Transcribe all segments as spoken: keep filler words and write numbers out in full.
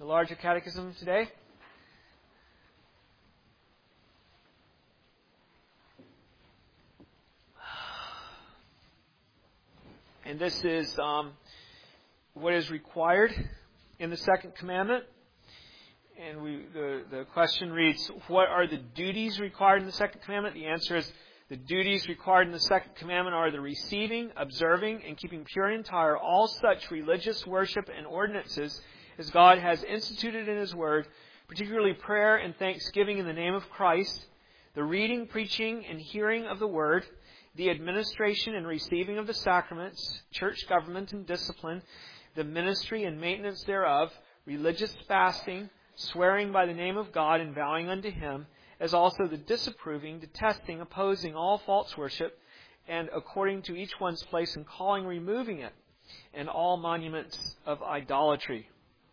the larger catechism today. And this is um, what is required in the second commandment. And we, the, the question reads, what are the duties required in the second commandment? The answer is, the duties required in the second commandment are the receiving, observing, and keeping pure and entire all such religious worship and ordinances as God has instituted in His Word, particularly prayer and thanksgiving in the name of Christ, the reading, preaching, and hearing of the Word, the administration and receiving of the sacraments, church government and discipline, the ministry and maintenance thereof, religious fasting, swearing by the name of God and vowing unto Him, as also the disapproving, detesting, opposing all false worship, and according to each one's place in calling, removing it, and all monuments of idolatry.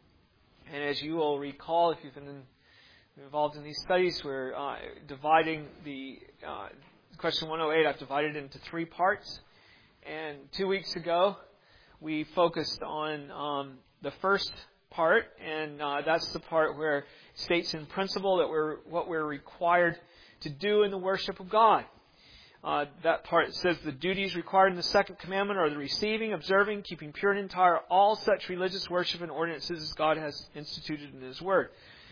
And as you will recall, if you've been involved in these studies, we're uh, dividing the uh, question one oh eight, I've divided it into three parts. And two weeks ago, we focused on um, the first part, and uh, that's the part where it states in principle that we're what we're required to do in the worship of God. Uh, that part says the duties required in the second commandment are the receiving, observing, keeping pure and entire all such religious worship and ordinances as God has instituted in His Word.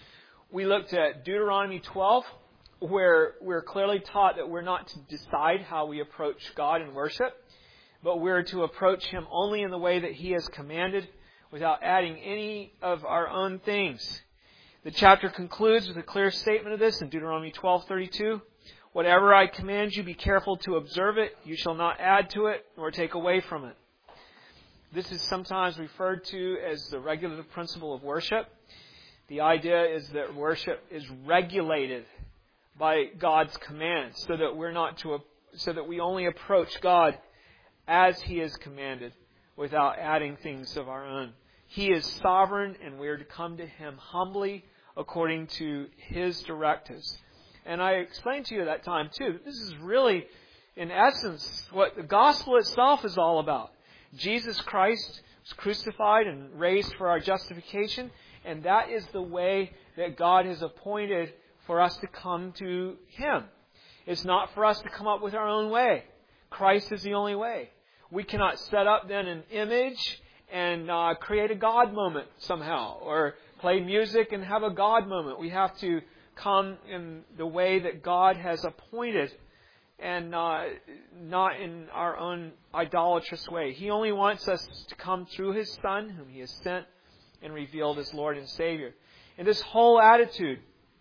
We looked at Deuteronomy twelve, where we're clearly taught that we're not to decide how we approach God in worship, but we're to approach Him only in the way that He has commanded, without adding any of our own things. The chapter concludes with a clear statement of this in Deuteronomy twelve thirty-two. Whatever I command you, be careful to observe it. You shall not add to it nor take away from it. This is sometimes referred to as the regulative principle of worship. The idea is that worship is regulated by God's commands, so that we're not to, so that we only approach God as He has commanded, without adding things of our own. He is sovereign, and we are to come to Him humbly according to His directives. And I explained to you at that time, too, that this is really, in essence, what the gospel itself is all about. Jesus Christ was crucified and raised for our justification, and that is the way that God has appointed for us to come to Him. It's not for us to come up with our own way. Christ is the only way. We cannot set up then an image and uh, create a God moment somehow, or play music and have a God moment. We have to come in the way that God has appointed, and uh, not in our own idolatrous way. He only wants us to come through His Son, whom He has sent and revealed as Lord and Savior. And this whole attitude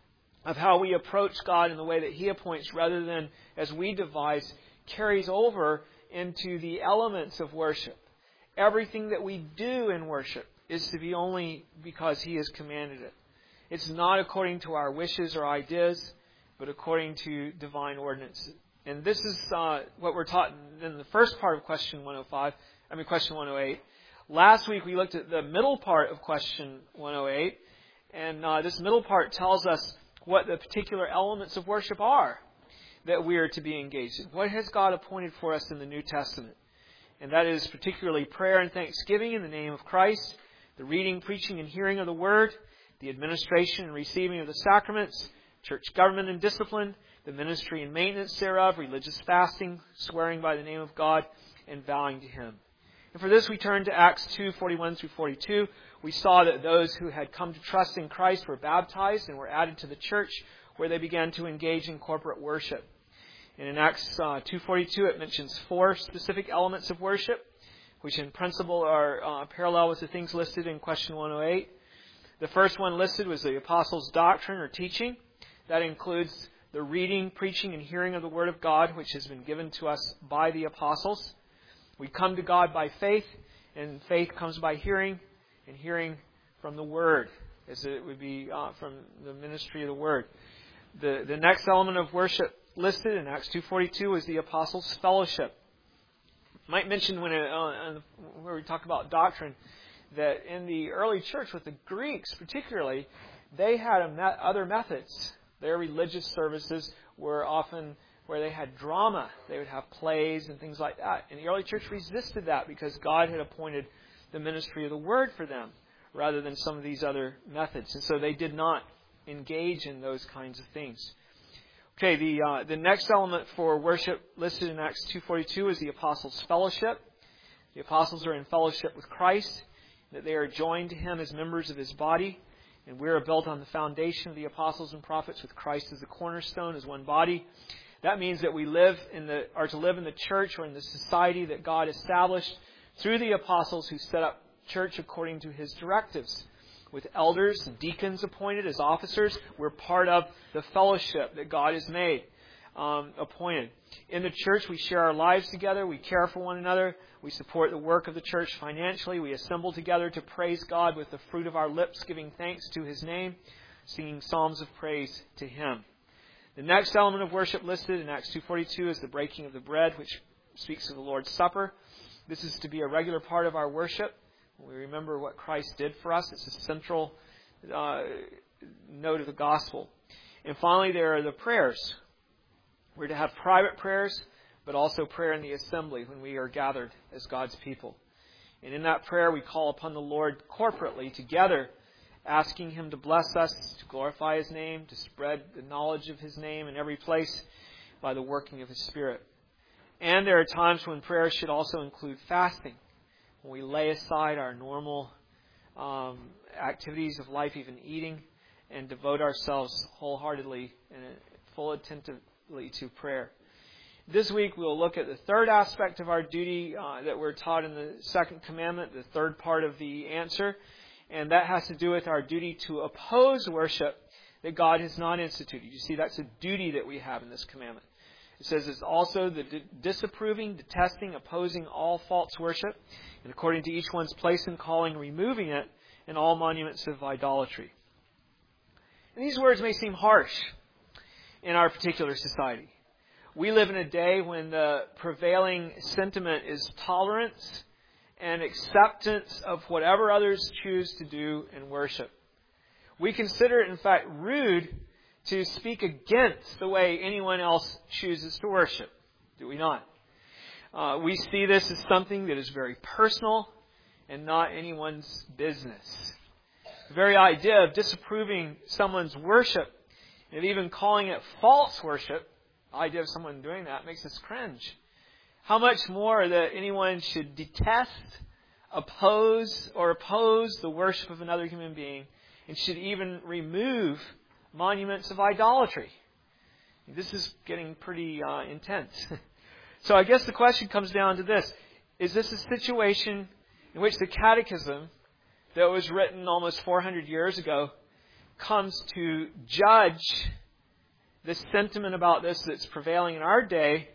of how we approach God in the way that He appoints rather than as we devise carries over into the elements of worship. Everything that we do in worship is to be only because He has commanded it. It's not according to our wishes or ideas, but according to divine ordinances. And this is uh, what we're taught in the first part of question one oh five, I mean question one oh eight. Last week we looked at the middle part of question one oh eight, and uh, this middle part tells us what the particular elements of worship are that we are to be engaged in. What has God appointed for us in the New Testament? And that is particularly prayer and thanksgiving in the name of Christ, the reading, preaching, and hearing of the Word, the administration and receiving of the sacraments, church government and discipline, the ministry and maintenance thereof, religious fasting, swearing by the name of God, and vowing to Him. And for this we turn to Acts two forty-one through forty-two. We saw that those who had come to trust in Christ were baptized and were added to the church, where they began to engage in corporate worship. And in Acts uh, two forty-two it mentions four specific elements of worship, which in principle are uh, parallel with the things listed in question one oh eight. The first one listed was the apostles' doctrine or teaching. That includes the reading, preaching, and hearing of the Word of God, which has been given to us by the apostles. We come to God by faith, and faith comes by hearing, and hearing from the Word, as it would be uh, from the ministry of the Word. The, the next element of worship listed in Acts two forty-two is the apostles' fellowship. I might mention when it, uh, where we talk about doctrine, that in the early church, with the Greeks particularly, they had a met, other methods. Their religious services were often where they had drama. They would have plays and things like that. And the early church resisted that because God had appointed the ministry of the Word for them. rather than some of these other methods. And so they did not engage in those kinds of things. Okay, the uh, the next element for worship listed in Acts two forty-two is the apostles' fellowship. The apostles are in fellowship with Christ, that they are joined to Him as members of His body, and we are built on the foundation of the apostles and prophets with Christ as the cornerstone, as one body. That means that we live in the are to live in the church or in the society that God established through the apostles who set up church according to His directives. With elders and deacons appointed as officers, we're part of the fellowship that God has made, um, appointed. In the church, we share our lives together. We care for one another. We support the work of the church financially. We assemble together to praise God with the fruit of our lips, giving thanks to His name, singing psalms of praise to Him. The next element of worship listed in Acts two forty-two is the breaking of the bread, which speaks of the Lord's Supper. This is to be a regular part of our worship. We remember what Christ did for us. It's a central uh, note of the gospel. And finally, there are the prayers. We're to have private prayers, but also prayer in the assembly when we are gathered as God's people. And in that prayer, we call upon the Lord corporately together, asking Him to bless us, to glorify His name, to spread the knowledge of His name in every place by the working of His Spirit. And there are times when prayer should also include fasting, when we lay aside our normal um, activities of life, even eating, and devote ourselves wholeheartedly and full attentively to prayer. This week we'll look at the third aspect of our duty uh, that we're taught in the second commandment, the third part of the answer, and that has to do with our duty to oppose worship that God has not instituted. You see, that's a duty that we have in this commandment. It says it's also the disapproving, detesting, opposing all false worship, and according to each one's place and calling, removing it, and all monuments of idolatry. And these words may seem harsh in our particular society. We live in a day when the prevailing sentiment is tolerance and acceptance of whatever others choose to do in worship. We consider it, in fact, rude to speak against the way anyone else chooses to worship. Do we not? Uh, we see this as something that is very personal and not anyone's business. The very idea of disapproving someone's worship and even calling it false worship, the idea of someone doing that makes us cringe. How much more that anyone should detest, oppose, or oppose the worship of another human being, and should even remove monuments of idolatry. This is getting pretty uh, intense. So I guess the question comes down to this. Is this a situation in which the catechism that was written almost four hundred years ago comes to judge the sentiment about this that's prevailing in our day?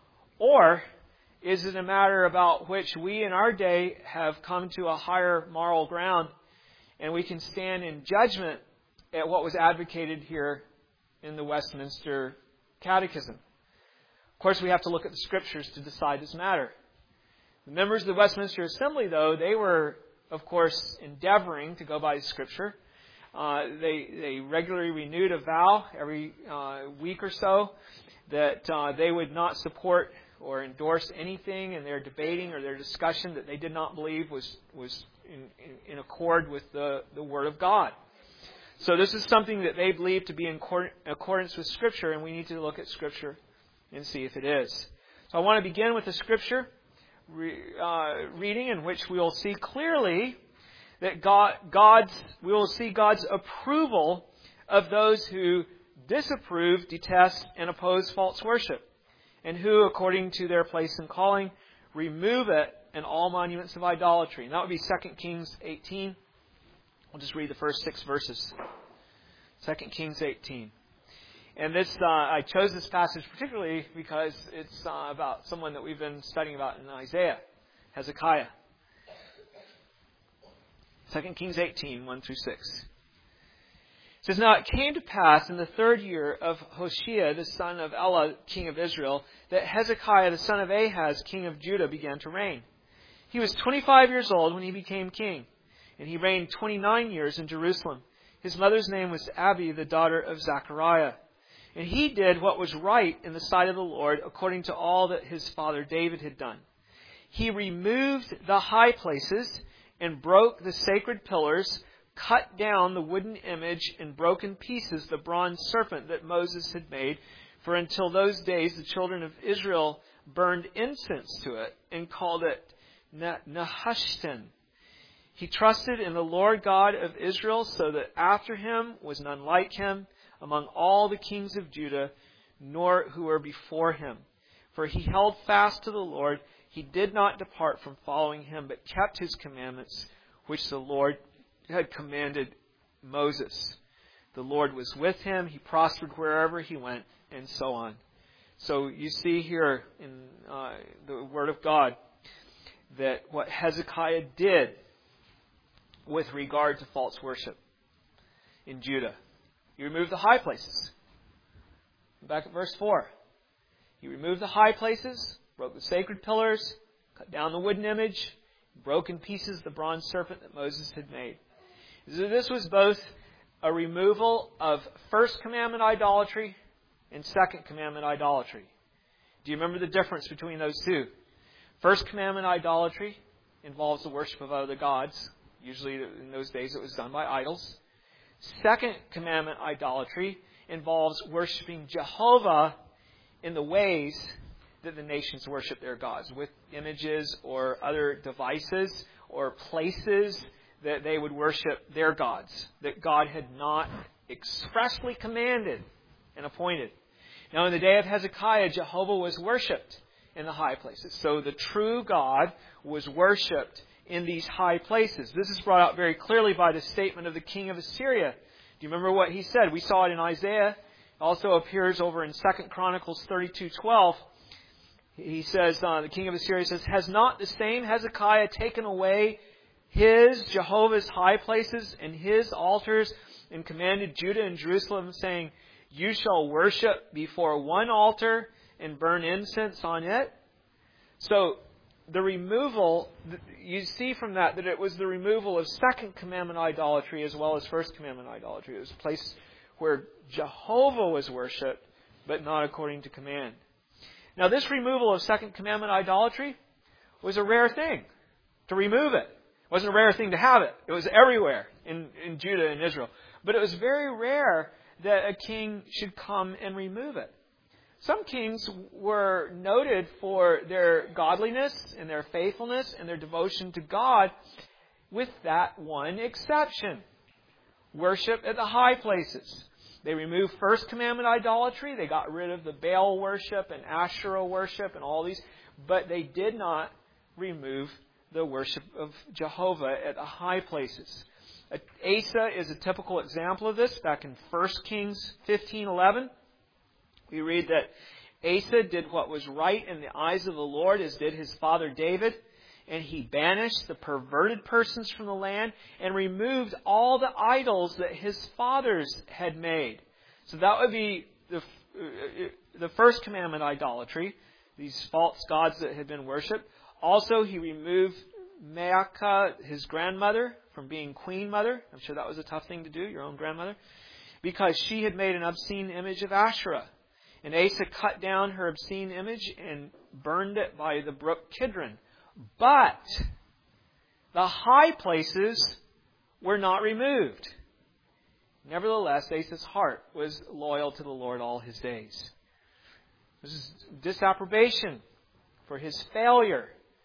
Or is it a matter about which we in our day have come to a higher moral ground and we can stand in judgment at what was advocated here in the Westminster Catechism? Of course, we have to look at the Scriptures to decide this matter. The members of the Westminster Assembly, though, they were, of course, endeavoring to go by the Scripture. Uh, they, they regularly renewed a vow every uh, week or so that uh, they would not support or endorse anything in their debating or their discussion that they did not believe was, was in, in, in accord with the, the Word of God. So this is something that they believe to be in accordance with Scripture, and we need to look at Scripture and see if it is. So I want to begin with the Scripture re, uh, reading in which we will see clearly that God, God's, we will see God's approval of those who disapprove, detest, and oppose false worship, and who, according to their place and calling, remove it and all monuments of idolatry. And that would be Second Kings eighteen. We'll just read the first six verses. Second Kings eighteen. And this, uh, I chose this passage particularly because it's uh, about someone that we've been studying about in Isaiah, Hezekiah. Second Kings eighteen, one through six. It says, "Now it came to pass in the third year of Hoshea, the son of Elah, king of Israel, that Hezekiah, the son of Ahaz, king of Judah, began to reign. He was twenty-five years old when he became king, and he reigned twenty-nine years in Jerusalem. His mother's name was Abi, the daughter of Zechariah. And he did what was right in the sight of the Lord, according to all that his father David had done. He removed the high places and broke the sacred pillars, cut down the wooden image, and broke in pieces the bronze serpent that Moses had made. For until those days the children of Israel burned incense to it and called it Nehushtan. He trusted in the Lord God of Israel, so that after him was none like him among all the kings of Judah, nor who were before him. For he held fast to the Lord. He did not depart from following him, but kept his commandments, which the Lord had commanded Moses. The Lord was with him. He prospered wherever he went, and so on. So you see here in uh, the Word of God that what Hezekiah did with regard to false worship in Judah. He removed the high places. Back at verse four. He removed the high places, broke the sacred pillars, cut down the wooden image, broke in pieces the bronze serpent that Moses had made. So this was both a removal of first commandment idolatry and second commandment idolatry. Do you remember the difference between those two? First commandment idolatry involves the worship of other gods. Usually in those days it was done by idols. Second commandment idolatry involves worshiping Jehovah in the ways that the nations worship their gods, with images or other devices or places that they would worship their gods, that God had not expressly commanded and appointed. Now in the day of Hezekiah, Jehovah was worshipped in the high places. So the true God was worshipped in these high places. This is brought out very clearly by the statement of the king of Assyria. Do you remember what he said? We saw it in Isaiah. It also appears over in Second Chronicles thirty-two twelve. He says, uh, the king of Assyria says, "Has not the same Hezekiah taken away his, Jehovah's high places and his altars, and commanded Judah and Jerusalem, saying, you shall worship before one altar and burn incense on it?" So the removal, you see from that that it was the removal of second commandment idolatry as well as first commandment idolatry. It was a place where Jehovah was worshipped, but not according to command. Now this removal of second commandment idolatry was a rare thing. To remove it. It wasn't a rare thing to have it. It was everywhere in, in Judah and Israel. But it was very rare that a king should come and remove it. Some kings were noted for their godliness and their faithfulness and their devotion to God, with that one exception. Worship at the high places. They removed first commandment idolatry. They got rid of the Baal worship and Asherah worship and all these. But they did not remove the worship of Jehovah at the high places. Asa is a typical example of this. Back in First Kings fifteen eleven, we read that Asa did what was right in the eyes of the Lord, as did his father David. And he banished the perverted persons from the land and removed all the idols that his fathers had made. So that would be the, the first commandment idolatry, these false gods that had been worshipped. Also, he removed Maacah, his grandmother, from being queen mother. I'm sure that was a tough thing to do, your own grandmother, because she had made an obscene image of Asherah. And Asa cut down her obscene image and burned it by the brook Kidron. But the high places were not removed. Nevertheless, Asa's heart was loyal to the Lord all his days. This is disapprobation for his failure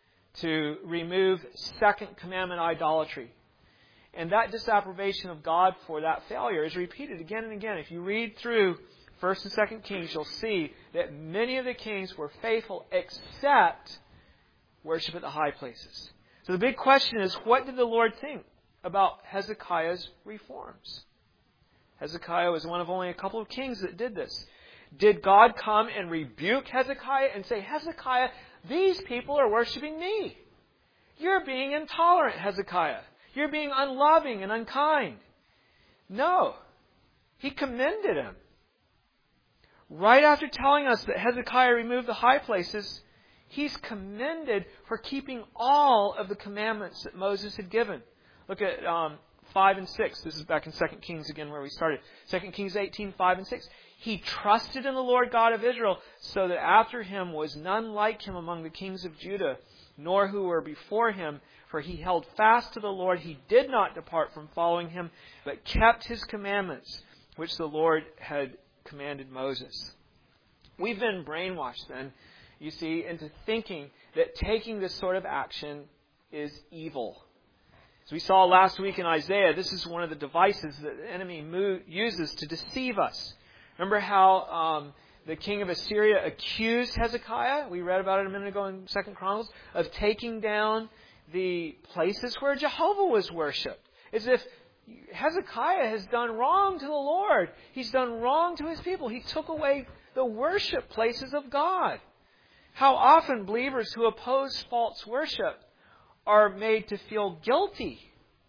to remove second commandment idolatry. And that disapprobation of God for that failure is repeated again and again. If you read through First and Second Kings, you'll see that many of the kings were faithful except worship at the high places. So the big question is, what did the Lord think about Hezekiah's reforms? Hezekiah was one of only a couple of kings that did this. Did God come and rebuke Hezekiah and say, Hezekiah, these people are worshiping me. You're being intolerant, Hezekiah. You're being unloving and unkind. No. He commended him. Right after telling us that Hezekiah removed the high places, he's commended for keeping all of the commandments that Moses had given. Look at um, five and six. This is back in Second Kings again where we started. Second Kings eighteen, five and six. He trusted in the Lord God of Israel, so that after him was none like him among the kings of Judah, nor who were before him, for he held fast to the Lord. He did not depart from following him, but kept his commandments, which the Lord had commanded Moses. We've been brainwashed then, you see, into thinking that taking this sort of action is evil. As we saw last week in Isaiah, this is one of the devices that the enemy mo- uses to deceive us. Remember how um, the king of Assyria accused Hezekiah? We read about it a minute ago in Second Chronicles, of taking down the places where Jehovah was worshipped. As if Hezekiah has done wrong to the Lord. He's done wrong to his people. He took away the worship places of God. How often believers who oppose false worship are made to feel guilty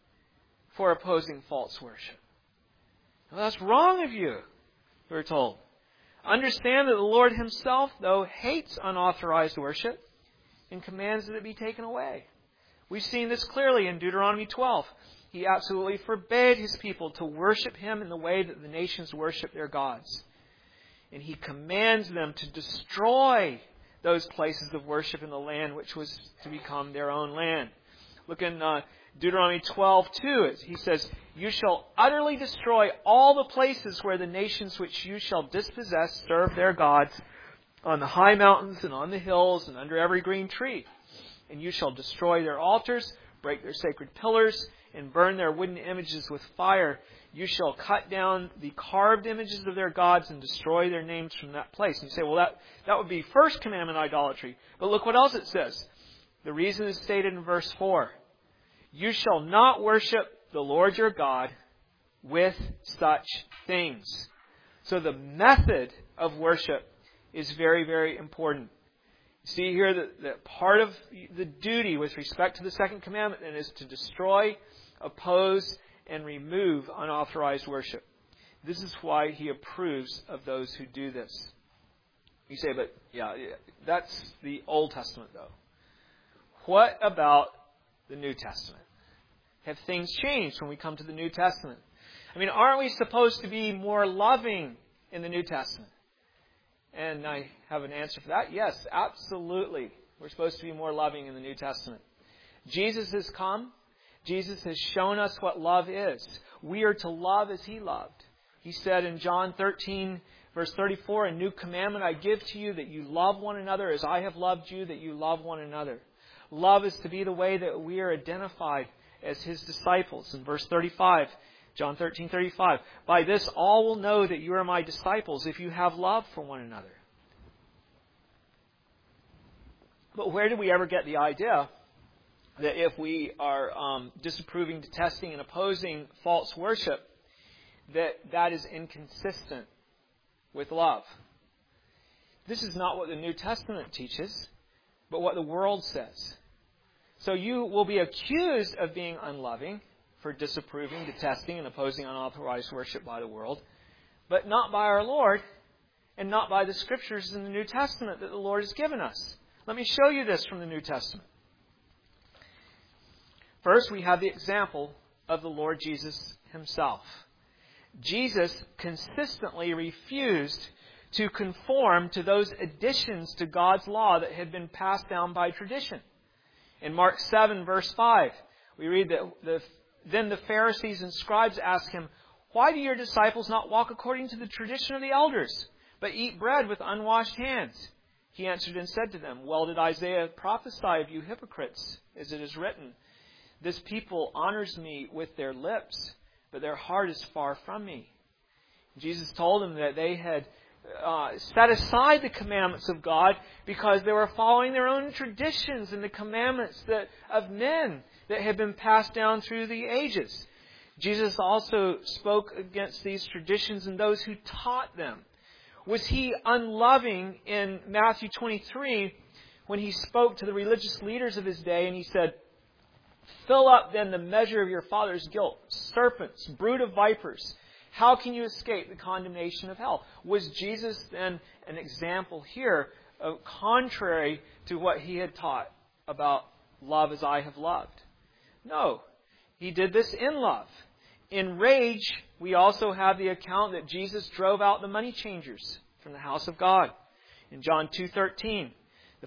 for opposing false worship. Well, that's wrong of you, we're told. Understand that the Lord himself, though, hates unauthorized worship and commands that it be taken away. We've seen this clearly in Deuteronomy twelve. He absolutely forbade his people to worship him in the way that the nations worship their gods. And he commands them to destroy those places of worship in the land which was to become their own land. Look in uh, Deuteronomy twelve two. He says, "You shall utterly destroy all the places where the nations which you shall dispossess serve their gods, on the high mountains and on the hills and under every green tree. And you shall destroy their altars, break their sacred pillars, and burn their wooden images with fire. You shall cut down the carved images of their gods and destroy their names from that place." And you say, well, that, that would be first commandment idolatry. But look what else it says. The reason is stated in verse four. "You shall not worship the Lord your God with such things." So the method of worship is very, very important. See here that, that part of the duty with respect to the second commandment then is to destroy, oppose, and remove unauthorized worship. This is why he approves of those who do this. You say, but yeah, yeah that's the Old Testament though. What about the New Testament? Have things changed when we come to the New Testament? I mean, aren't we supposed to be more loving in the New Testament? And I have an answer for that. Yes, absolutely. We're supposed to be more loving in the New Testament. Jesus has come. Jesus has shown us what love is. We are to love as he loved. He said in John thirteen, verse thirty-four, "A new commandment I give to you, that you love one another as I have loved you, that you love one another." Love is to be the way that we are identified as his disciples. In verse thirty-five, John thirteen thirty-five, "By this all will know that you are my disciples, if you have love for one another." But where did we ever get the idea that if we are um, disapproving, detesting, and opposing false worship, that that is inconsistent with love? This is not what the New Testament teaches, but what the world says. So you will be accused of being unloving for disapproving, detesting, and opposing unauthorized worship by the world, but not by our Lord and not by the Scriptures in the New Testament that the Lord has given us. Let me show you this from the New Testament. First, we have the example of the Lord Jesus himself. Jesus consistently refused to conform to those additions to God's law that had been passed down by tradition. In Mark seven, verse five, we read that the, then the Pharisees and scribes asked him, "Why do your disciples not walk according to the tradition of the elders, but eat bread with unwashed hands?" He answered and said to them, "Well did Isaiah prophesy of you hypocrites, as it is written, 'This people honors me with their lips, but their heart is far from me.'" Jesus told them that they had uh, set aside the commandments of God because they were following their own traditions and the commandments that of men that had been passed down through the ages. Jesus also spoke against these traditions and those who taught them. Was he unloving in Matthew twenty-three when he spoke to the religious leaders of his day and he said, "Fill up then the measure of your father's guilt, serpents, brood of vipers. How can you escape the condemnation of hell?" Was Jesus then an example here of contrary to what he had taught about love as I have loved? No. He did this in love. In rage, we also have the account that Jesus drove out the money changers from the house of God. In John two thirteen, the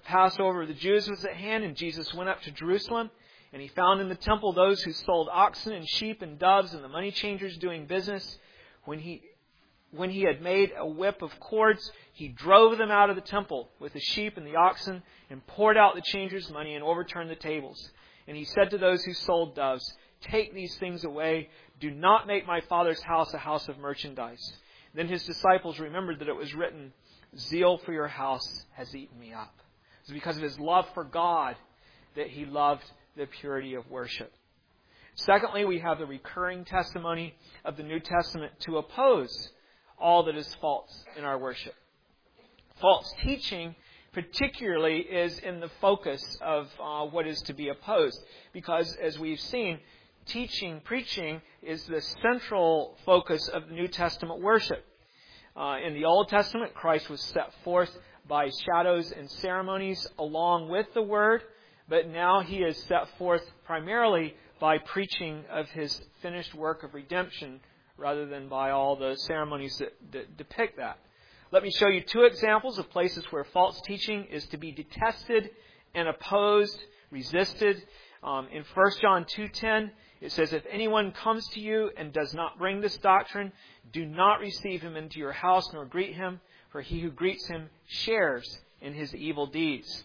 The Passover of the Jews was at hand, and Jesus went up to Jerusalem. And he found in the temple those who sold oxen and sheep and doves and the money changers doing business. When he when he had made a whip of cords, he drove them out of the temple with the sheep and the oxen and poured out the changers' money and overturned the tables. And he said to those who sold doves, "Take these things away. Do not make my Father's house a house of merchandise." Then his disciples remembered that it was written, "Zeal for your house has eaten me up." It was because of his love for God that he loved the purity of worship. Secondly, we have the recurring testimony of the New Testament to oppose all that is false in our worship. False teaching, particularly, is in the focus of uh, what is to be opposed. Because, as we've seen, teaching, preaching is the central focus of the New Testament worship. Uh, in the Old Testament, Christ was set forth by shadows and ceremonies along with the Word. But now he is set forth primarily by preaching of his finished work of redemption rather than by all the ceremonies that, that depict that. Let me show you two examples of places where false teaching is to be detested and opposed, resisted. Um, in First John two ten, it says, "If anyone comes to you and does not bring this doctrine, do not receive him into your house nor greet him, for he who greets him shares in his evil deeds."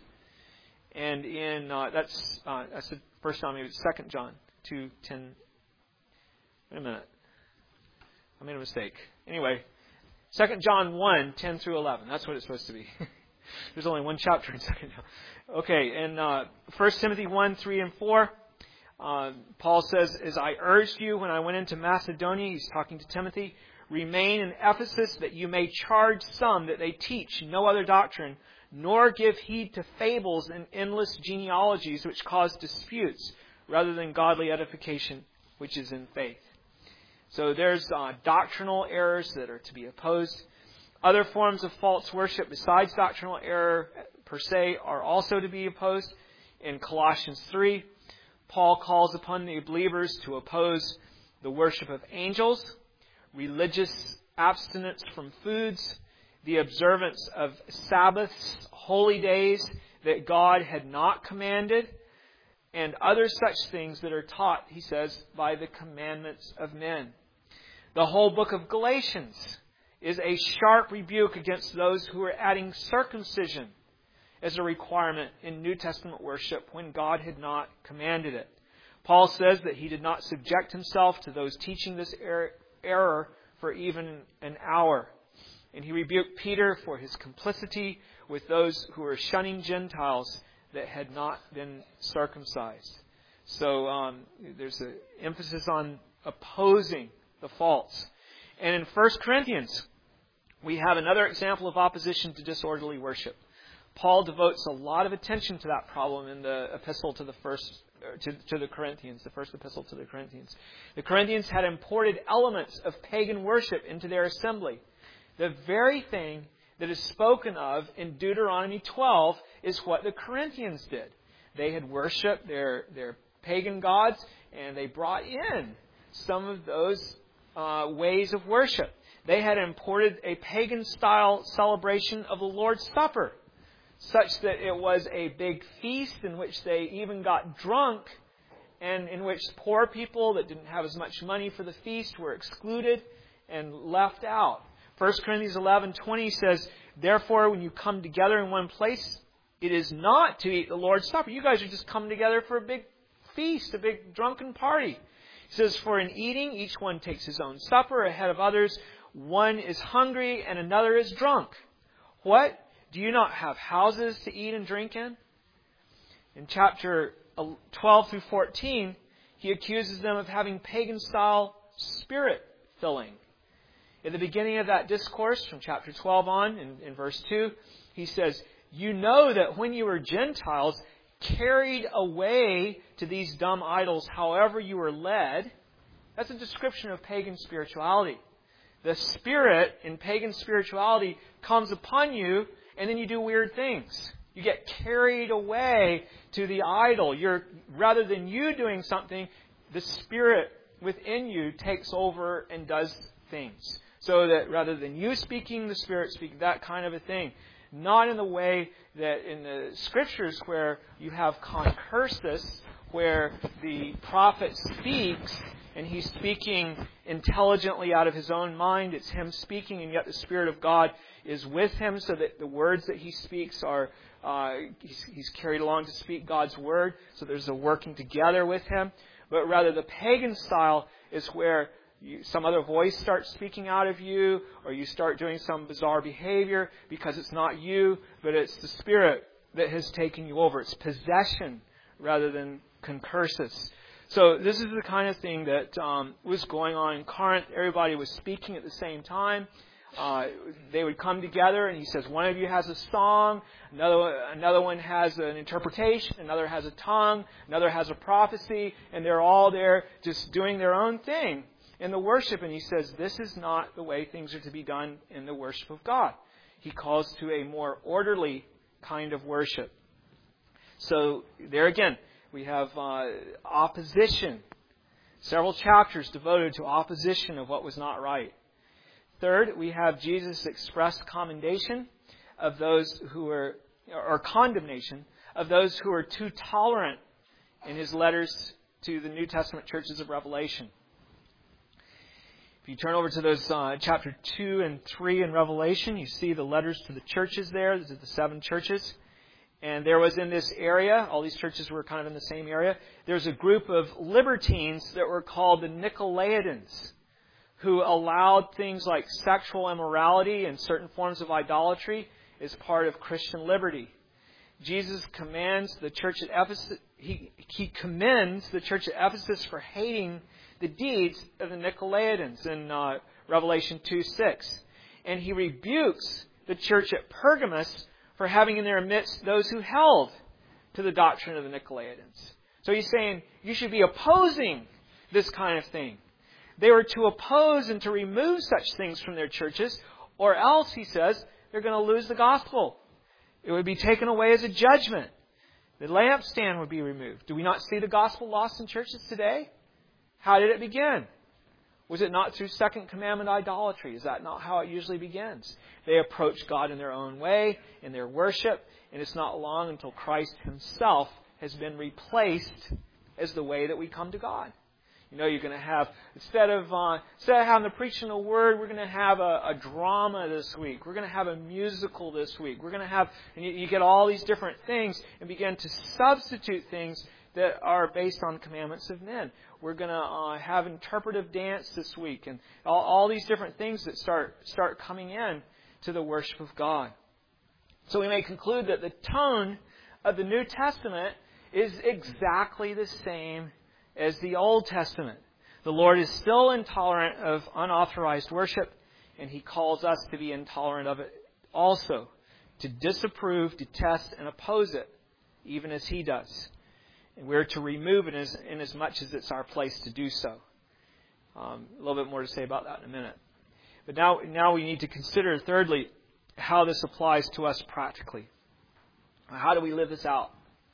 And in, uh, that's, uh, that's the First John, maybe it's Second John two ten. Wait a minute. I made a mistake. Anyway, Second John one ten through eleven. That's what it's supposed to be. There's only one chapter in Second John. Okay, and uh, First Timothy one, three and four. Uh, Paul says, "As I urged you when I went into Macedonia," he's talking to Timothy, "remain in Ephesus, that you may charge some that they teach no other doctrine, nor give heed to fables and endless genealogies which cause disputes, rather than godly edification, which is in faith." So there's uh, doctrinal errors that are to be opposed. Other forms of false worship besides doctrinal error per se are also to be opposed. In Colossians three, Paul calls upon the believers to oppose the worship of angels, religious abstinence from foods, the observance of Sabbaths, holy days that God had not commanded, and other such things that are taught, he says, by the commandments of men. The whole book of Galatians is a sharp rebuke against those who are adding circumcision as a requirement in New Testament worship when God had not commanded it. Paul says that he did not subject himself to those teaching this er- error for even an hour. And he rebuked Peter for his complicity with those who were shunning Gentiles that had not been circumcised. So um, there's an emphasis on opposing the false. And in First Corinthians, we have another example of opposition to disorderly worship. Paul devotes a lot of attention to that problem in the epistle to the first to, to the Corinthians, the first epistle to the Corinthians. The Corinthians had imported elements of pagan worship into their assembly. The very thing that is spoken of in Deuteronomy twelve is what the Corinthians did. They had worshipped their, their pagan gods, and they brought in some of those uh, ways of worship. They had imported a pagan-style celebration of the Lord's Supper, such that it was a big feast in which they even got drunk, and in which poor people that didn't have as much money for the feast were excluded and left out. First Corinthians eleven twenty says, "Therefore, when you come together in one place, it is not to eat the Lord's Supper." You guys are just coming together for a big feast, a big drunken party. He says, "For in eating, each one takes his own supper ahead of others. One is hungry and another is drunk. What? Do you not have houses to eat and drink in?" In chapter twelve through fourteen, he accuses them of having pagan-style spirit filling. At the beginning of that discourse, from chapter twelve on, in, in verse two, he says, "You know that when you were Gentiles, carried away to these dumb idols, however you were led." That's a description of pagan spirituality. The spirit in pagan spirituality comes upon you, and then you do weird things. You get carried away to the idol. You're, rather than you doing something, the spirit within you takes over and does things. So that rather than you speaking, the Spirit speaking, that kind of a thing. not in the way that in the Scriptures where you have concursus, where the prophet speaks and he's speaking intelligently out of his own mind. It's him speaking, and yet the Spirit of God is with him, so that the words that he speaks are, uh, he's, he's carried along to speak God's word. So there's a working together with him. But rather the pagan style is where you, some other voice starts speaking out of you, or you start doing some bizarre behavior because it's not you, but it's the Spirit that has taken you over. It's possession rather than concursus. So this is the kind of thing that um, was going on in Corinth. Everybody was speaking at the same time. Uh, they would come together, and he says, one of you has a song, another another one has an interpretation, another has a tongue, another has a prophecy, and they're all there just doing their own thing in the worship. And he says, this is not the way things are to be done in the worship of God. He calls to a more orderly kind of worship. So there again, we have uh, opposition. Several chapters devoted to opposition of what was not right. Third, we have Jesus' expressed commendation of those who were, or condemnation of those who are too tolerant in his letters to the New Testament churches of Revelation. If you turn over to those uh, chapter two and three in Revelation, you see the letters to the churches there, to the seven churches. And there was in this area, all these churches were kind of in the same area, there's a group of libertines that were called the Nicolaitans, who allowed things like sexual immorality and certain forms of idolatry as part of Christian liberty. Jesus commands the church at Ephesus, he, he commends the church at Ephesus for hating the deeds of the Nicolaitans in uh, Revelation two six. And he rebukes the church at Pergamos for having in their midst those who held to the doctrine of the Nicolaitans. So he's saying you should be opposing this kind of thing. They were to oppose and to remove such things from their churches, or else, he says, they're going to lose the gospel. It would be taken away as a judgment. The lampstand would be removed. Do we not see the gospel lost in churches today? How did it begin? Was it not through second commandment idolatry? Is that not how it usually begins? They approach God in their own way, in their worship, and it's not long until Christ himself has been replaced as the way that we come to God. You know, you're going to have, instead of uh, instead of having the preaching a word, we're going to have a, a drama this week. We're going to have a musical this week. We're going to have, and you, you get all these different things and begin to substitute things that are based on commandments of men. We're going to uh, have interpretive dance this week, and all, all these different things that start start coming in to the worship of God. So we may conclude that the tone of the New Testament is exactly the same as the Old Testament. The Lord is still intolerant of unauthorized worship, and He calls us to be intolerant of it also, to disapprove, detest, and oppose it, even as He does. And we're to remove it as, in as much as it's our place to do so. Um, a little bit more to say about that in a minute. But now, now we need to consider, thirdly, how this applies to us practically. How do we live this out?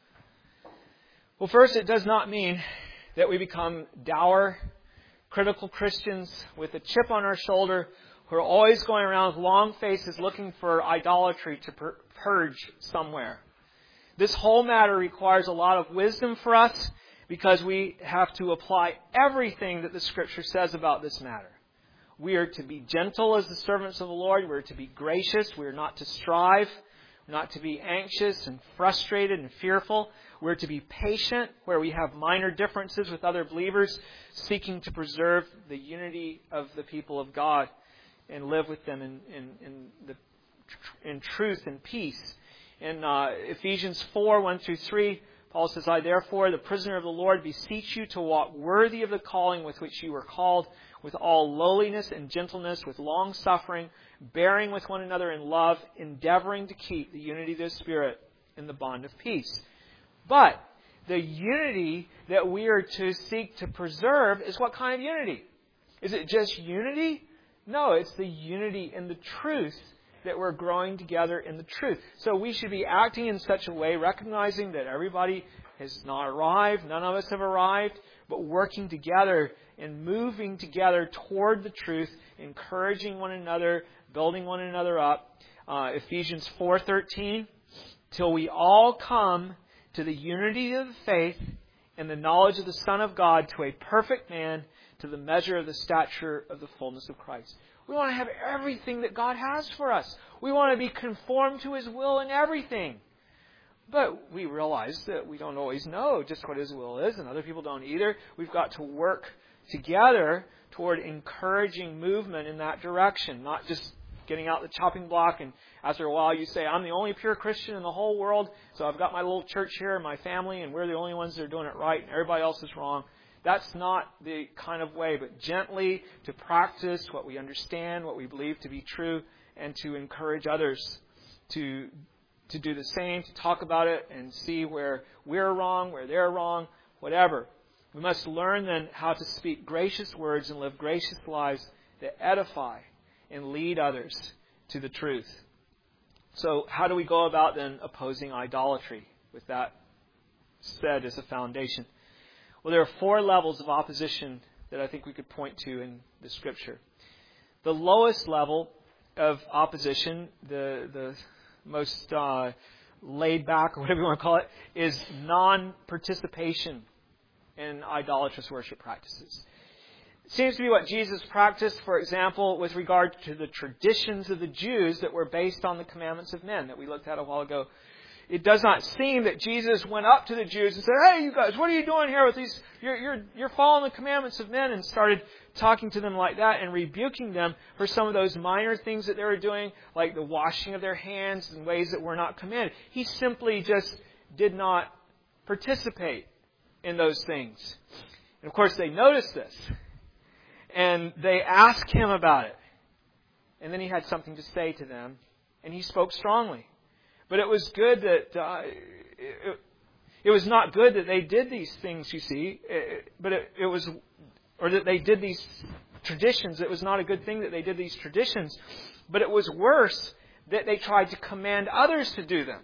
Well, first, it does not mean that we become dour, critical Christians with a chip on our shoulder who are always going around with long faces looking for idolatry to pur- purge somewhere. This whole matter requires a lot of wisdom for us because we have to apply everything that the Scripture says about this matter. We are to be gentle as the servants of the Lord. We are to be gracious. We are not to strive. We're not to be anxious and frustrated and fearful. We're to be patient where we have minor differences with other believers, seeking to preserve the unity of the people of God and live with them in, in, in, the, in truth and peace. In uh, Ephesians four, one through three, Paul says, I therefore, the prisoner of the Lord, beseech you to walk worthy of the calling with which you were called, with all lowliness and gentleness, with long suffering, bearing with one another in love, endeavoring to keep the unity of the Spirit in the bond of peace. But the unity that we are to seek to preserve is what kind of unity? Is it just unity? No, it's the unity in the truth that we're growing together in the truth. So we should be acting in such a way, recognizing that everybody has not arrived, none of us have arrived, but working together and moving together toward the truth, encouraging one another, building one another up, uh, Ephesians four thirteen, till we all come to the unity of the faith and the knowledge of the Son of God, to a perfect man, to the measure of the stature of the fullness of Christ. We want to have everything that God has for us. We want to be conformed to His will in everything. But we realize that we don't always know just what His will is, and other people don't either. We've got to work together toward encouraging movement in that direction, not just getting out the chopping block and after a while you say, I'm the only pure Christian in the whole world, so I've got my little church here and my family, and we're the only ones that are doing it right, and everybody else is wrong. That's not the kind of way, but gently to practice what we understand, what we believe to be true, and to encourage others to to do the same, to talk about it and see where we're wrong, where they're wrong, whatever. We must learn then how to speak gracious words and live gracious lives that edify and lead others to the truth. So how do we go about then opposing idolatry with that said as a foundation? Well, there are four levels of opposition that I think we could point to in the Scripture. The lowest level of opposition, the the most uh, laid back, or whatever you want to call it, is non-participation in idolatrous worship practices. It seems to be what Jesus practiced, for example, with regard to the traditions of the Jews that were based on the commandments of men that we looked at a while ago. It does not seem that Jesus went up to the Jews and said, hey, you guys, what are you doing here with these? You're, you're, you're following the commandments of men, and started talking to them like that and rebuking them for some of those minor things that they were doing, like the washing of their hands in ways that were not commanded. He simply just did not participate in those things. And of course, they noticed this, and they asked Him about it. And then He had something to say to them, and He spoke strongly. But it was good that, uh, it, it was not good that they did these things, you see, it, but it, it was, or that they did these traditions. It was not a good thing that they did these traditions, but it was worse that they tried to command others to do them.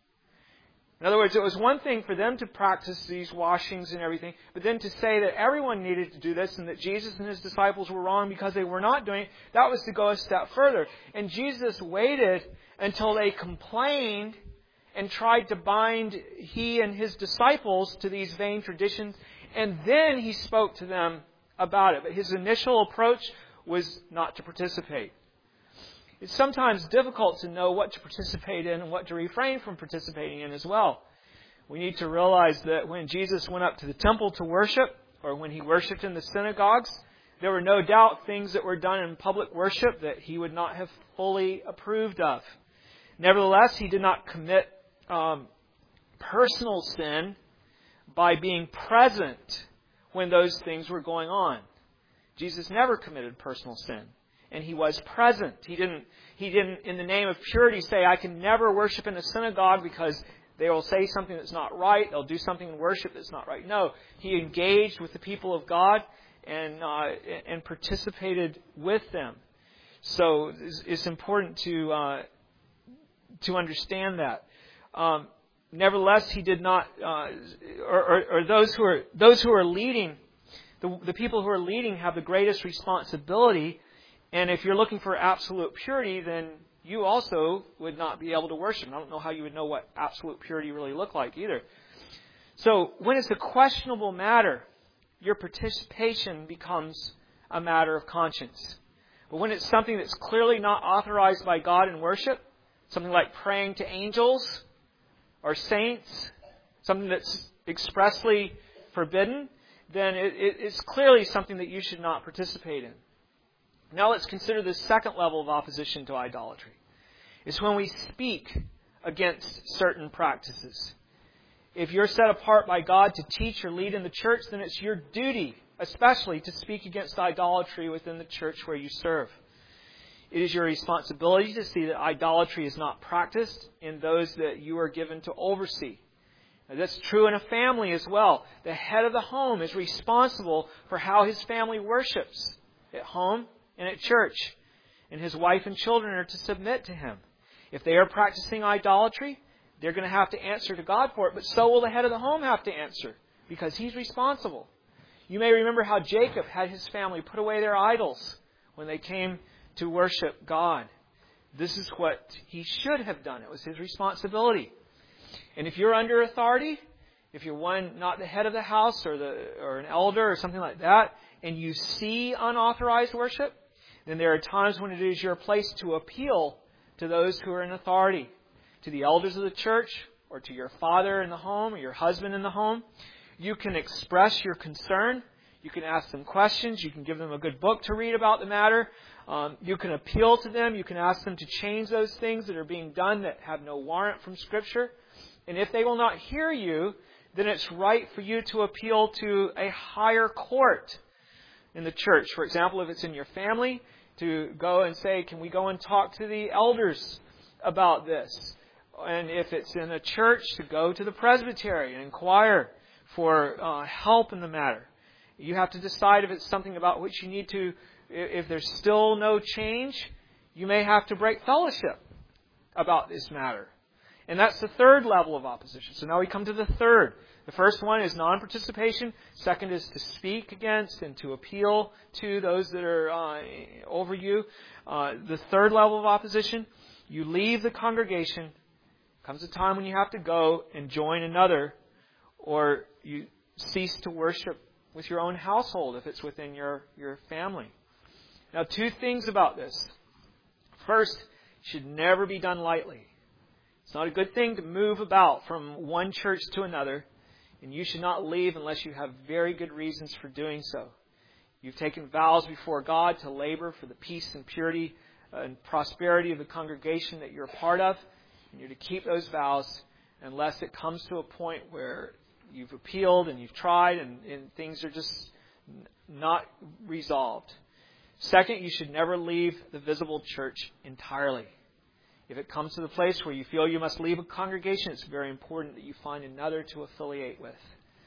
In other words, it was one thing for them to practice these washings and everything, but then to say that everyone needed to do this and that Jesus and His disciples were wrong because they were not doing it, that was to go a step further. And Jesus waited until they complained and tried to bind He and His disciples to these vain traditions, and then He spoke to them about it. But His initial approach was not to participate. It's sometimes difficult to know what to participate in and what to refrain from participating in as well. We need to realize that when Jesus went up to the temple to worship, or when He worshipped in the synagogues, there were no doubt things that were done in public worship that He would not have fully approved of. Nevertheless, He did not commit um, personal sin by being present when those things were going on. Jesus never committed personal sin. And He was present. He didn't, he didn't, in the name of purity, say, I can never worship in a synagogue because they will say something that's not right. They'll do something in worship that's not right. No, He engaged with the people of God and uh, and participated with them. So it's, it's important to uh, to understand that. Um, nevertheless, He did not, uh, or, or, or those who are those who are leading, the, the people who are leading have the greatest responsibility. And if you're looking for absolute purity, then you also would not be able to worship. I don't know how you would know what absolute purity really looked like either. So when it's a questionable matter, your participation becomes a matter of conscience. But when it's something that's clearly not authorized by God in worship, something like praying to angels or saints, something that's expressly forbidden, then it, it, it's clearly something that you should not participate in. Now let's consider the second level of opposition to idolatry. It's when we speak against certain practices. If you're set apart by God to teach or lead in the church, then it's your duty, especially, to speak against idolatry within the church where you serve. It is your responsibility to see that idolatry is not practiced in those that you are given to oversee. Now, that's true in a family as well. The head of the home is responsible for how his family worships at home and at church. And his wife and children are to submit to him. If they are practicing idolatry, they're going to have to answer to God for it. But so will the head of the home have to answer, because he's responsible. You may remember how Jacob had his family put away their idols when they came to worship God. This is what he should have done. It was his responsibility. And if you're under authority, if you're one not the head of the house or the or an elder or something like that, and you see unauthorized worship, then there are times when it is your place to appeal to those who are in authority, to the elders of the church, or to your father in the home, or your husband in the home. You can express your concern. You can ask them questions. You can give them a good book to read about the matter. Um, you can appeal to them. You can ask them to change those things that are being done that have no warrant from Scripture. And if they will not hear you, then it's right for you to appeal to a higher court in the church. For example, if it's in your family, to go and say, can we go and talk to the elders about this? And if it's in a church, to go to the presbytery and inquire for uh, help in the matter. You have to decide if it's something about which you need to, if there's still no change, you may have to break fellowship about this matter. And that's the third level of opposition. So now we come to the third. The first one is non-participation. Second is to speak against and to appeal to those that are uh, over you. Uh, the third level of opposition, you leave the congregation. Comes a time when you have to go and join another, or you cease to worship with your own household if it's within your, your family. Now, two things about this. First, it should never be done lightly. It's not a good thing to move about from one church to another, and you should not leave unless you have very good reasons for doing so. You've taken vows before God to labor for the peace and purity and prosperity of the congregation that you're a part of, and you're to keep those vows unless it comes to a point where you've appealed and you've tried and, and things are just not resolved. Second, you should never leave the visible church entirely. If it comes to the place where you feel you must leave a congregation, it's very important that you find another to affiliate with.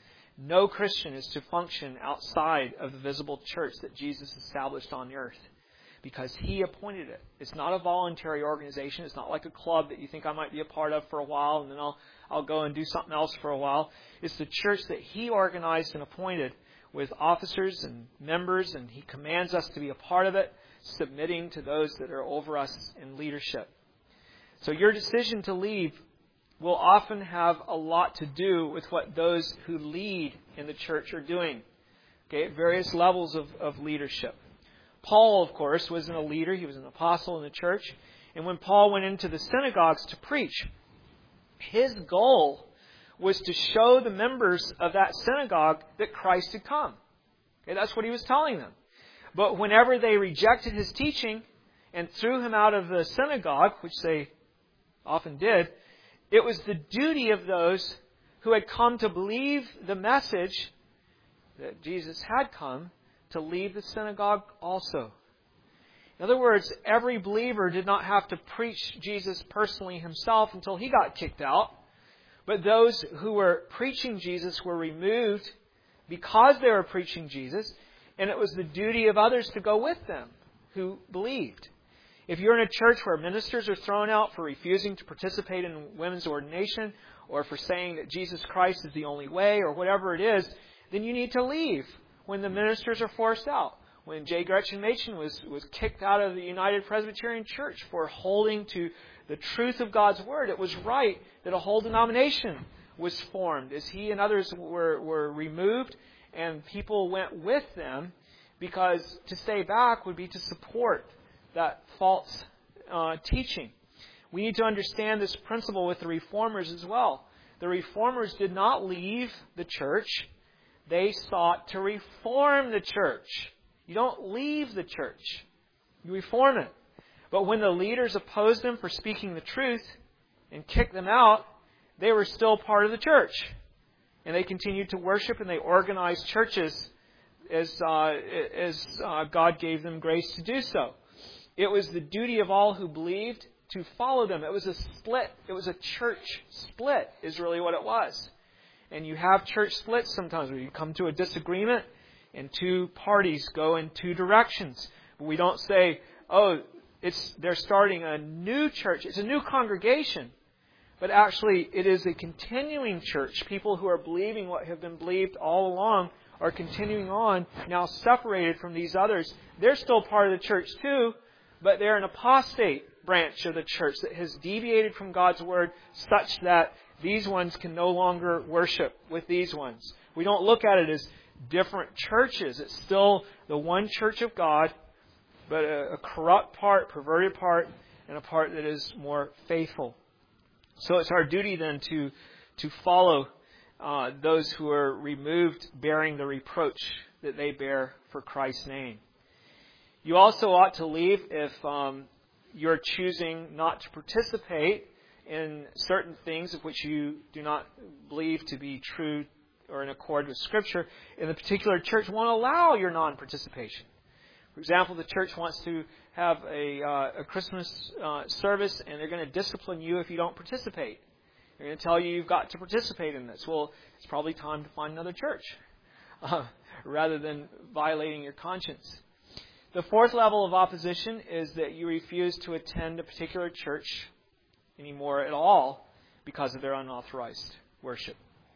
No Christian is to function outside of the visible church that Jesus established on earth, because He appointed it. It's not a voluntary organization. It's not like a club that you think I might be a part of for a while and then I'll I'll go and do something else for a while. It's the church that He organized and appointed with officers and members, and He commands us to be a part of it, submitting to those that are over us in leadership. So your decision to leave will often have a lot to do with what those who lead in the church are doing, okay, at various levels of, of leadership. Paul, of course, wasn't a leader. He was an apostle in the church. And when Paul went into the synagogues to preach, his goal was to show the members of that synagogue that Christ had come. Okay, that's what he was telling them. But whenever they rejected his teaching and threw him out of the synagogue, which they often did, it was the duty of those who had come to believe the message that Jesus had come to leave the synagogue also. In other words, every believer did not have to preach Jesus personally himself until he got kicked out. But those who were preaching Jesus were removed because they were preaching Jesus, and it was the duty of others to go with them who believed. If you're in a church where ministers are thrown out for refusing to participate in women's ordination, or for saying that Jesus Christ is the only way, or whatever it is, then you need to leave when the ministers are forced out. When J. Gretchen Machen was, was kicked out of the United Presbyterian Church for holding to the truth of God's Word, it was right that a whole denomination was formed as he and others were, were removed, and people went with them, because to stay back would be to support that false uh, teaching. We need to understand this principle with the Reformers as well. The Reformers did not leave the church. They sought to reform the church. You don't leave the church. You reform it. But when the leaders opposed them for speaking the truth and kicked them out, they were still part of the church. And they continued to worship, and they organized churches as, uh, as uh, God gave them grace to do so. It was the duty of all who believed to follow them. It was a split. It was a church split is really what it was. And you have church splits sometimes where you come to a disagreement and two parties go in two directions. But we don't say, oh, it's they're starting a new church. It's a new congregation. But actually, it is a continuing church. People who are believing what have been believed all along are continuing on, now separated from these others. They're still part of the church too, but they're an apostate branch of the church that has deviated from God's Word such that these ones can no longer worship with these ones. We don't look at it as different churches. It's still the one church of God, but a, a corrupt part, perverted part, and a part that is more faithful. So it's our duty then to, to follow uh, those who are removed bearing the reproach that they bear for Christ's name. You also ought to leave if um, you're choosing not to participate in certain things of which you do not believe to be true or in accord with Scripture. In the particular church won't allow your non-participation. For example, the church wants to have a, uh, a Christmas uh, service, and they're going to discipline you if you don't participate. They're going to tell you you've got to participate in this. Well, it's probably time to find another church uh, rather than violating your conscience. The fourth level of opposition is that you refuse to attend a particular church anymore at all because of their unauthorized worship.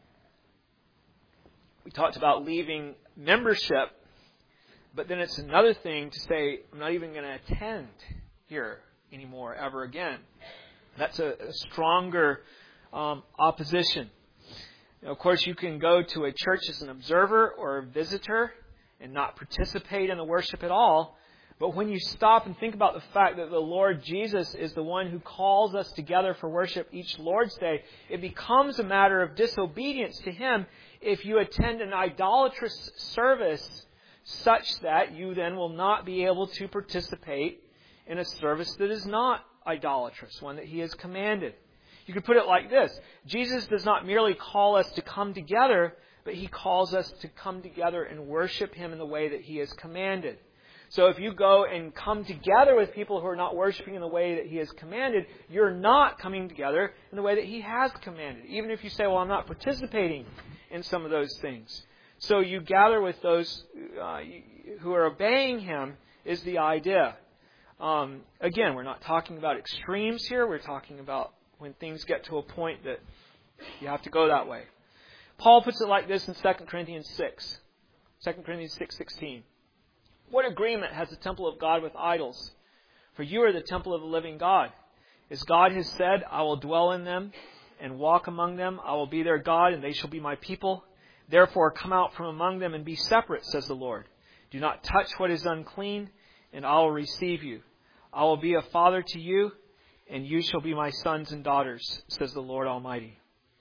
We talked about leaving membership, but then it's another thing to say, I'm not even going to attend here anymore ever again. That's a, a stronger um, opposition. Now, of course, you can go to a church as an observer or a visitor and not participate in the worship at all. But when you stop and think about the fact that the Lord Jesus is the one who calls us together for worship each Lord's Day, it becomes a matter of disobedience to Him if you attend an idolatrous service such that you then will not be able to participate in a service that is not idolatrous, one that He has commanded. You could put it like this. Jesus does not merely call us to come together, but He calls us to come together and worship Him in the way that He has commanded. So if you go and come together with people who are not worshiping in the way that He has commanded, you're not coming together in the way that He has commanded. Even if you say, well, I'm not participating in some of those things. So you gather with those uh, who are obeying Him is the idea. Um, again, we're not talking about extremes here. We're talking about when things get to a point that you have to go that way. Paul puts it like this in Second Corinthians six. Second Corinthians six sixteen. What agreement has the temple of God with idols? For you are the temple of the living God. As God has said, I will dwell in them and walk among them. I will be their God, and they shall be my people. Therefore come out from among them and be separate, says the Lord. Do not touch what is unclean, and I will receive you. I will be a father to you, and you shall be my sons and daughters, says the Lord Almighty.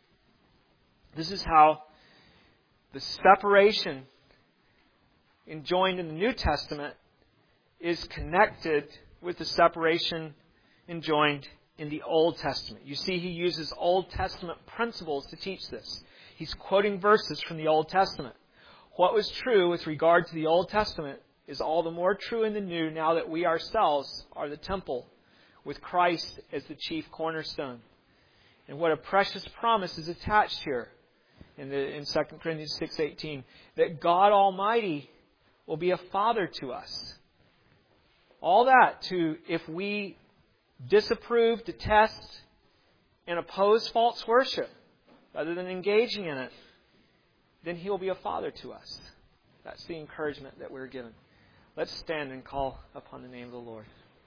This is how the separation enjoined in the New Testament is connected with the separation enjoined in the Old Testament. You see, he uses Old Testament principles to teach this. He's quoting verses from the Old Testament. What was true with regard to the Old Testament is all the more true in the New now that we ourselves are the temple with Christ as the chief cornerstone. And what a precious promise is attached here in, the, in Second Corinthians six eighteen, that God Almighty will be a father to us. All that to, if we disapprove, detest, and oppose false worship, rather than engaging in it, then He will be a father to us. That's the encouragement that we're given. Let's stand and call upon the name of the Lord.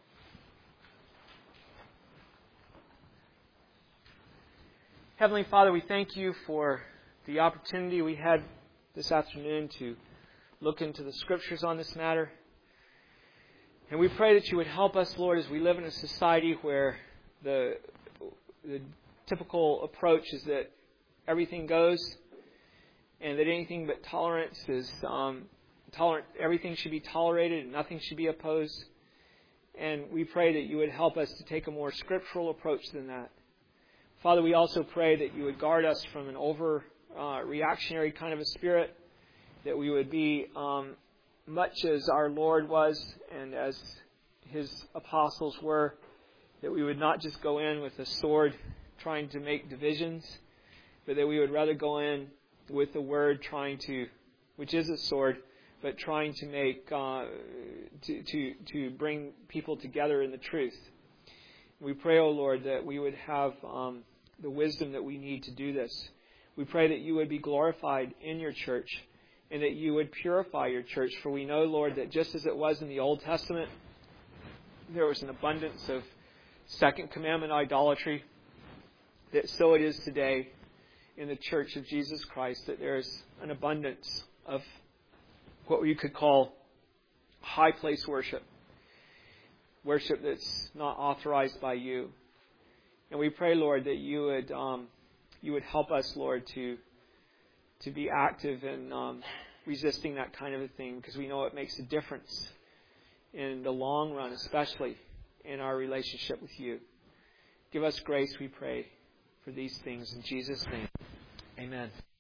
Heavenly Father, we thank You for the opportunity we had this afternoon to look into the Scriptures on this matter. And we pray that You would help us, Lord, as we live in a society where the, the typical approach is that everything goes and that anything but tolerance is um, tolerant. Everything should be tolerated and nothing should be opposed. And we pray that You would help us to take a more scriptural approach than that. Father, we also pray that You would guard us from an over uh, reactionary kind of a spirit, that we would be um, much as our Lord was and as His apostles were, that we would not just go in with a sword trying to make divisions, but that we would rather go in with the Word trying to, which is a sword, but trying to make, uh, to, to, to bring people together in the truth. We pray, O Lord, that we would have um, the wisdom that we need to do this. We pray that You would be glorified in Your church, and that You would purify Your church. For we know, Lord, that just as it was in the Old Testament, there was an abundance of second commandment, idolatry, that so it is today in the Church of Jesus Christ, that there's an abundance of what you could call high place worship. Worship that's not authorized by you. And we pray, Lord, that you would um, you would help us, Lord, to to be active in um, resisting that kind of a thing, because we know it makes a difference in the long run, especially in our relationship with you. Give us grace, we pray, for these things in Jesus' name. Amen.